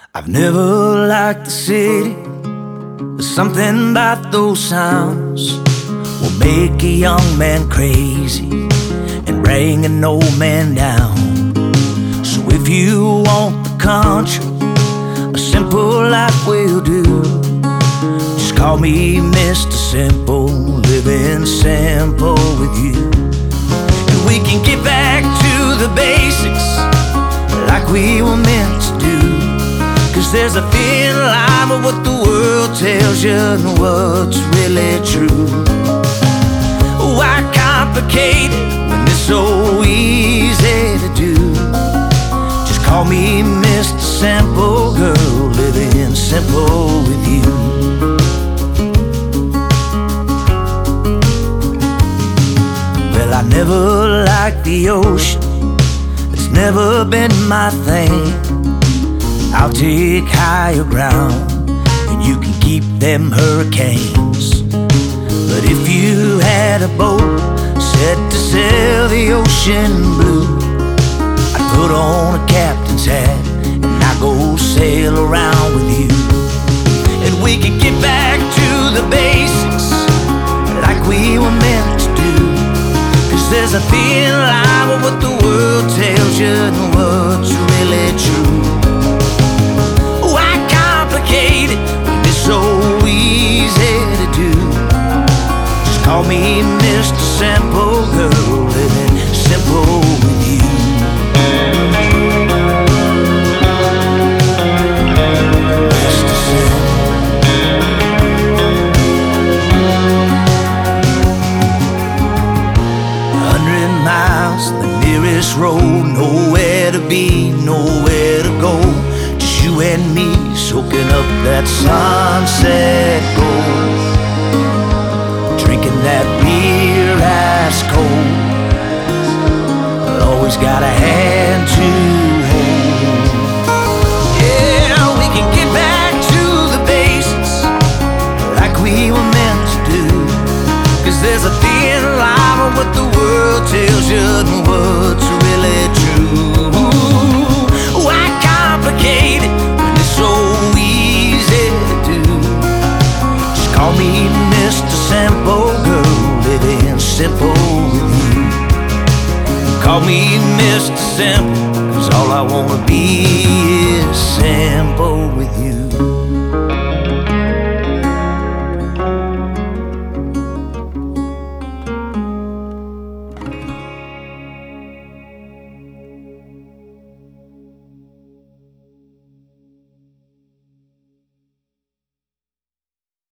I've never liked the city. There's something about those sounds will make a young man crazy and bring an old man down. So if you want the country, a simple life will do. Just call me Mr. Simple, living simple with you. And we can get back to the basics like we were meant to do. 'Cause there's a thin line of what the world tells you and what's really true. Why complicate it when it's so easy to do? Just call me Mr. Simple, girl, living simple with you. Well, I never liked the ocean, it's never been my thing. I'll take higher ground and you can keep them hurricanes. But if you had a boat set to sail the ocean blue, I'd put on a captain's hat and I'd go sail around with you. And we could get back to the basics like we were meant to do. 'Cause there's a thin line of what the world tells you and what's really true. So easy to do. Just call me Mr. Simple, girl, living simple with you. Mr. Simple. 100 miles, the nearest road, nowhere to be, nowhere to go. Just you and me, soaking up that sunset gold, drinking that beer ice cold. Always got a hand to hold. Yeah, we can get back to the basics like we were meant to do. 'Cause there's a thin line of what the world tells you and what's really true. Why complicate it when it's so easy to do? Just call me Mr. Simple, girl, living simple with you. Call me Mr. Simple, 'cause all I wanna be is simple with you.